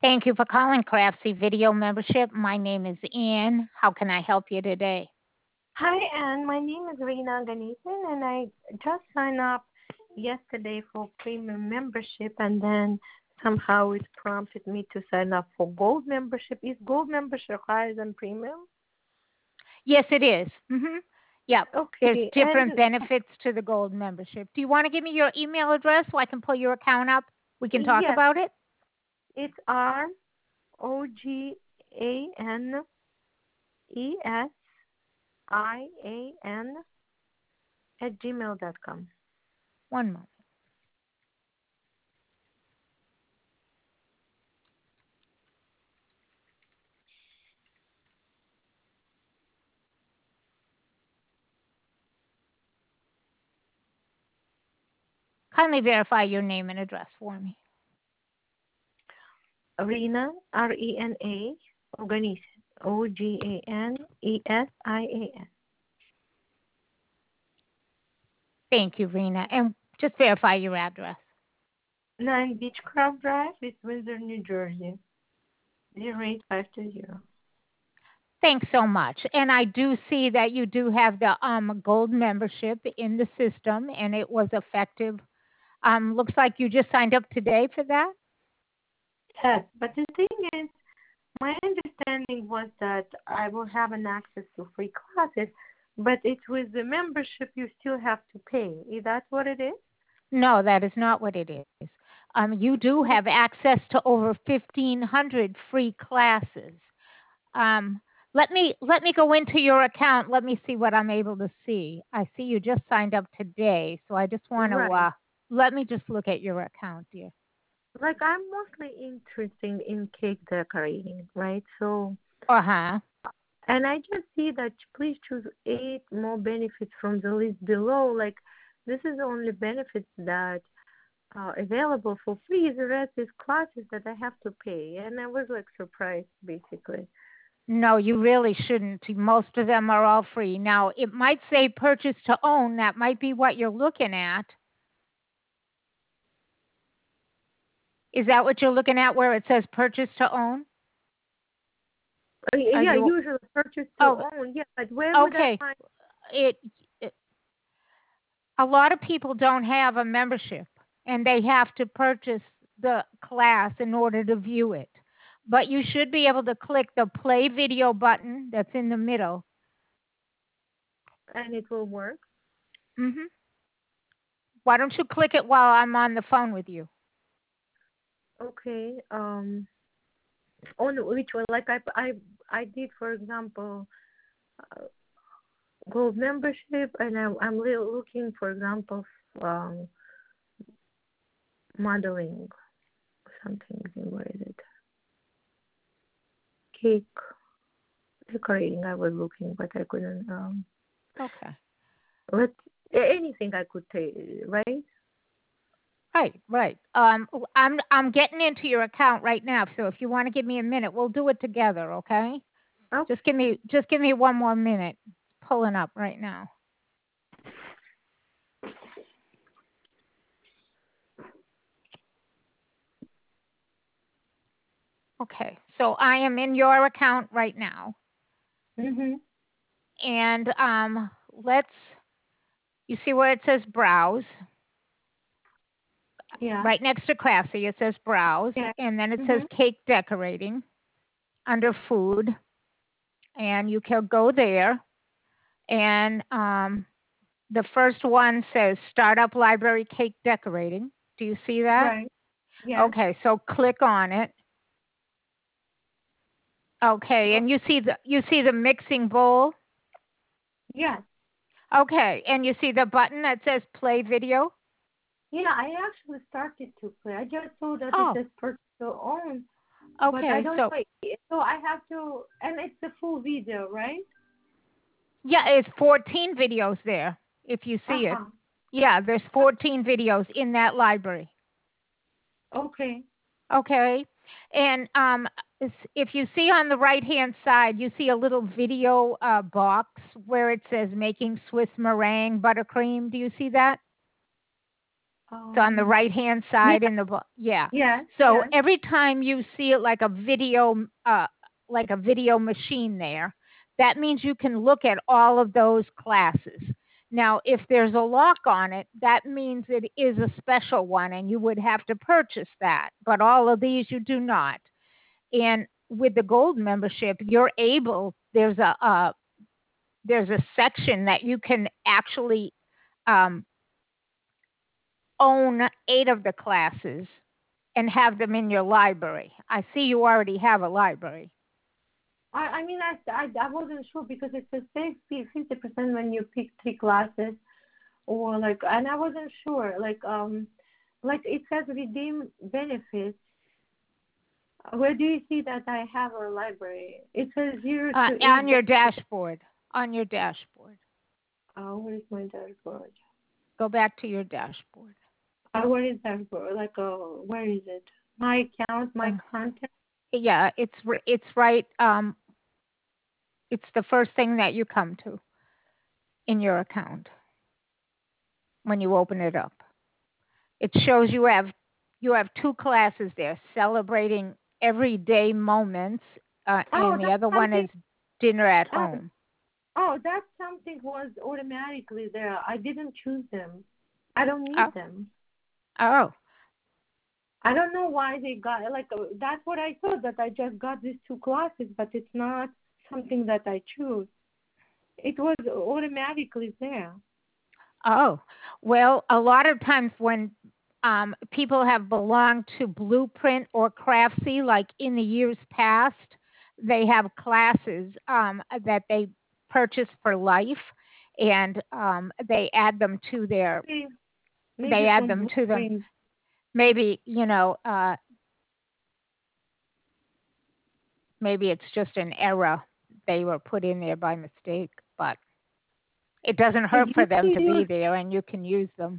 Thank you for calling Craftsy Video Membership. My name is Ann. How can I help you today? Hi, Anne. My name is Reena Ganesan, and I just signed up yesterday for premium membership, and then somehow it prompted me to sign up for gold membership. Is gold membership higher than premium? Yes, it is. Yep. There's Okay, different benefits to the gold membership. Do you want to give me your email address so I can pull your account up? We can talk yes, about it. it's ROGANESIAN at gmail.com. One moment. Kindly verify your name and address for me. Rena, RENA, Organisian, OGANESIAN. Thank you, Rena. And just verify your address. 9 Beechcraft Drive, East Windsor, New Jersey, 08520. Thanks so much. And I do see that you do have the gold membership in the system, and it was effective. Looks like you just signed up today for that. Yes, but the thing is, my understanding was that I will have an access to free classes, but it's with the membership you still have to pay. Is that what it is? No, that is not what it is. You do have access to over 1,500 free classes. Um, let me go into your account. Let me see what I'm able to see. I see you just signed up today, so I just want to Right. let me just look at your account, dear. Like, I'm mostly interested in cake decorating, right? So, Uh huh. and I just see that please choose 8 more benefits from the list below. Like, this is the only benefits that are available for free. The rest is classes that I have to pay. And I was like surprised, basically. No, you really shouldn't. Most of them are all free. Now, it might say purchase to own. That might be what you're looking at. Is that what you're looking at where it says purchase to own? Are Yeah, you usually purchase to Oh, own. Yeah, but where would I okay. find? It, it a lot of people don't have a membership and they have to purchase the class in order to view it. But you should be able to click the play video button that's in the middle. And it will work? Mhm. Why don't you click it while I'm on the phone with you? Okay. On which one? Like I did, for example, uh, gold membership, and I'm looking, for example, um, modeling something. Where is it? Cake decorating. I was looking, but I couldn't. Okay. Let anything I could take, right? Right, right. I'm getting into your account right now, so if you want to give me a minute, we'll do it together, okay? Oh, Just give me one more minute. It's pulling up right now. Okay. So I am in your account right now. mhm. And let's you see where it says browse? Yeah. Right next to Classy, it says browse, Yeah. and then it says Mhm. cake decorating under food, and you can go there. And the first one says startup library cake decorating. Do you see that? Right. Yeah. Okay, so click on it. Okay, Oh, and you see the mixing bowl. yeah. Okay, and you see the button that says play video. Yeah, I actually started to play. I just saw that it Oh, says purchase to own, but I okay. don't So know. So I have to, and it's a full video, right? yeah, it's 14 videos there if you see it. Uh-huh. Yeah, there's 14 videos in that library. Okay. Okay. And if you see on the right-hand side, you see a little video box where it says making Swiss meringue buttercream. Do you see that? It's on the right hand side Yeah, in the yeah. yes, So yes. every time you see it like a video machine there, that means you can look at all of those classes. Now, if there's a lock on it, that means it is a special one and you would have to purchase that. But all of these you do not. And with the gold membership, you're able, there's a section that you can actually um, own 8 of the classes and have them in your library. I see you already have a library. I mean, I wasn't sure because it says save 50% when you pick 3 classes, or like, and I wasn't sure, like it says redeem benefits. Where do you see that I have a library? It says 0 to 8. On your dashboard. On your dashboard. Where is my dashboard? Go back to your dashboard. Where is dashboard? Where is it? My account, my content. Yeah, it's right. It's the first thing that you come to in your account when you open it up. It shows you have 2 classes there, celebrating everyday moments, Oh, and the that's other one something. is dinner at Oh, home. that something was automatically there. I didn't choose them. I don't Oh, need them. oh, I don't know why they got that's what I thought, that I just got these 2 classes, but it's not something that I choose. It was automatically there. oh. Well, a lot of times when people have belonged to Blueprint or Craftsy, like in the years past, they have classes that they purchase for life, and they add them to their. Maybe, They maybe add from them to them. Blueprint. Maybe maybe it's just an error they were put in there by mistake, but it doesn't I hurt for used to them to be use there, and you can use them.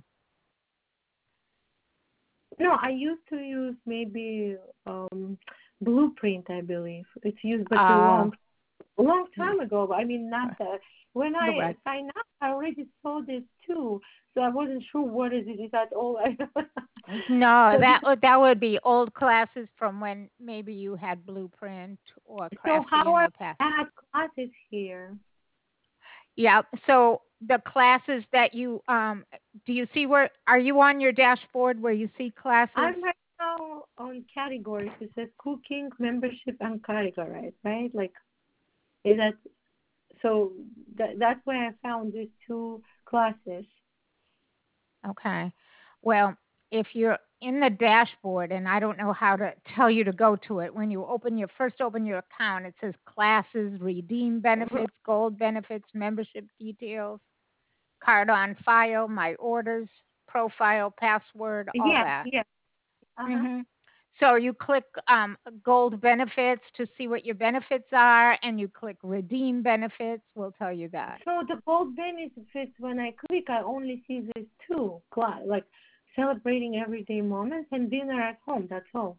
No, I used to use maybe Blueprint, I believe. It's used, but Oh, a long time ago. I mean, not that. When I correct. signed up, I already saw this too, so I wasn't sure what is it. Is that all? No, So this, that would be old classes from when maybe you had Blueprint or so Craftsy how in I the past. add classes here? Yeah. So the classes that you do you see where are you on your dashboard where you see classes? I'm right now on categories. It says cooking, membership, and categories, right? Like, is that so? That's where I found these 2 classes. Okay. Well, if you're in the dashboard, and I don't know how to tell you to go to it, when you open your account, it says classes, redeem benefits, gold benefits, membership details, card on file, my orders, profile, password, all Yes, that. yes. Uh-huh. hmm So you click gold benefits to see what your benefits are, and you click redeem benefits. We'll tell you that. So the gold benefits, when I click, I only see these 2, like celebrating everyday moments and dinner at home. That's all.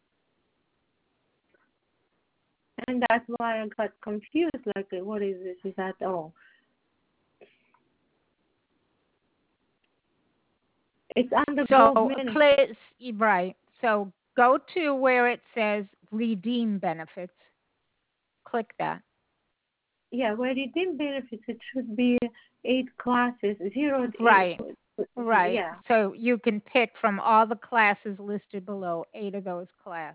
And that's why I got confused. Like, what is this? Is that all? It's under gold So benefits. click right. So go to where it says redeem benefits. Click that. Yeah, where redeem benefits, it should be 8 classes, 0 to 8. Right. Right. Yeah. So you can pick from all the classes listed below, 8 of those classes.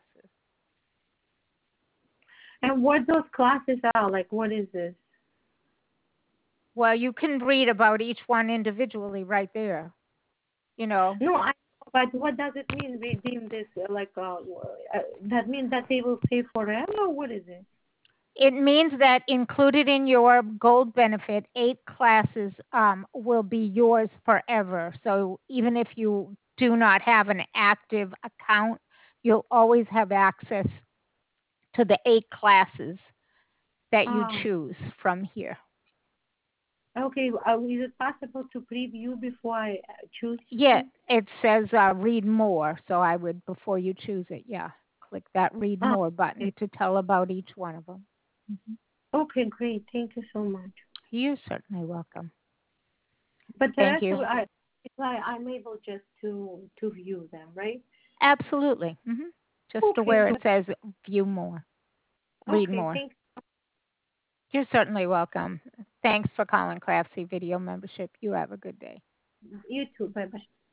And what those classes are, like, what is this? Well, you can read about each one individually right there. You know, No, but what does it mean, redeem this? That means that they will pay forever, or what is it? it means that included in your gold benefit, 8 classes will be yours forever. So even if you do not have an active account, you'll always have access to the 8 classes that you Ah. choose from here. Okay, is it possible to preview before I choose Yeah, them? it says read more. So I would, before you choose it, yeah, click that read Ah, more okay. button to tell about each one of them. Okay, great. Thank you so much. You're certainly welcome. But the Thank rest you. of It's like I'm able just to view them, right? Absolutely. Just to Okay, where it says view more, read okay, more. thanks. You're certainly welcome. Thanks for calling Craftsy Video Membership. You have a good day. You too. Bye bye.